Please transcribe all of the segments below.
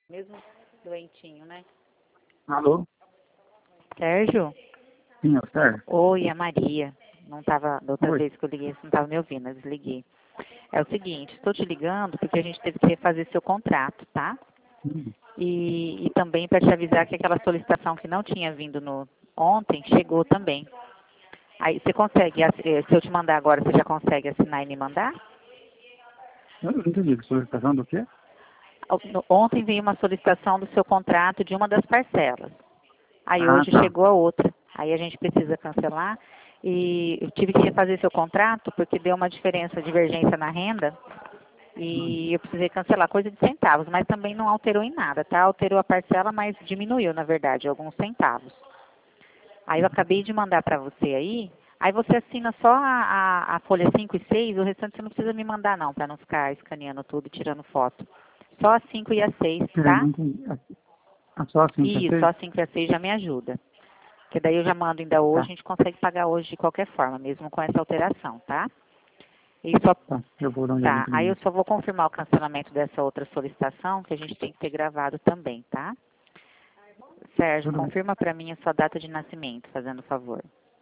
Mesmo doentinho, né? Alô? Sérgio? Sim, é o Sérgio. Oi, a Maria. Não estava, da outra Oi. vez que eu liguei, você não estava me ouvindo, eu desliguei. É o seguinte, estou te ligando porque a gente teve que refazer seu contrato, tá? Hum. E também para te avisar que aquela solicitação que não tinha vindo ontem, chegou também. Aí você consegue, se eu te mandar agora, você já consegue assinar e me mandar? Eu não entendi. Solicitação do quê? Ontem veio uma solicitação do seu contrato de uma das parcelas. Aí Ah, hoje tá. chegou a outra. Aí a gente precisa cancelar. E eu tive que refazer seu contrato porque deu uma diferença, divergência na renda. E eu precisei cancelar, coisa de centavos, mas também não alterou em nada, tá? Alterou a parcela, mas diminuiu, na verdade, alguns centavos. Aí eu acabei de mandar para você aí você assina só a folha 5 e 6, o restante você não precisa me mandar não, para não ficar escaneando tudo e tirando foto. Só a 5 e a 6, Peraí, tá? não entendi. Só assim que Isso, você? só a 5 e a 6 já me ajuda. Porque daí eu já mando ainda hoje, a Tá, gente consegue pagar hoje de qualquer forma, mesmo com essa alteração, tá? E só, tá. Eu vou dar uma olhadinha tá, aí também. eu só vou confirmar o cancelamento dessa outra solicitação, que a gente tem que ter gravado também, tá? Sérgio, Tudo bem. confirma para mim a sua data de nascimento, fazendo favor.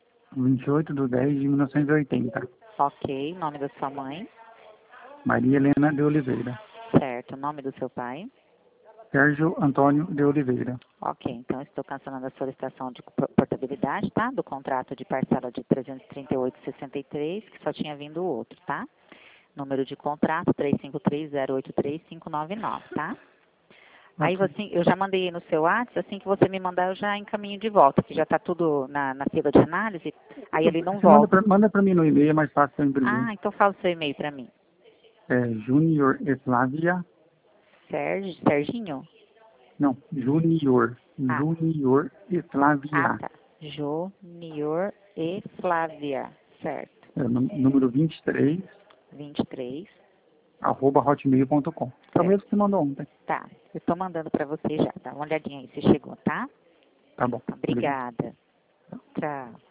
28/10/1980. Ok, nome da sua mãe, Maria Helena de Oliveira. certo, nome do seu pai. Sérgio Antônio de Oliveira. Ok, então estou cancelando a solicitação de portabilidade, tá? Do contrato de parcela de 338,63, que só tinha vindo o outro, tá? Número de contrato 353083599, tá? Aí Ok. você, eu já mandei no seu WhatsApp, assim que você me mandar, eu já encaminho de volta, que já está tudo na fila de análise, aí ele não Você manda volta. manda pra mim no e-mail, é mais fácil eu imprimir. Ah, então fala o seu e-mail para mim. É Junior Eslavia. Serginho? Não, Junior. Ah, Junior Eslavia. tá. Junior e Flávia, certo. É, número 23, 23, @hotmail.com. É o certo. mesmo que você mandou ontem. Tá, eu estou mandando para você já, dá uma olhadinha aí se chegou, tá? Tá bom. Obrigado. Obrigada. Tchau.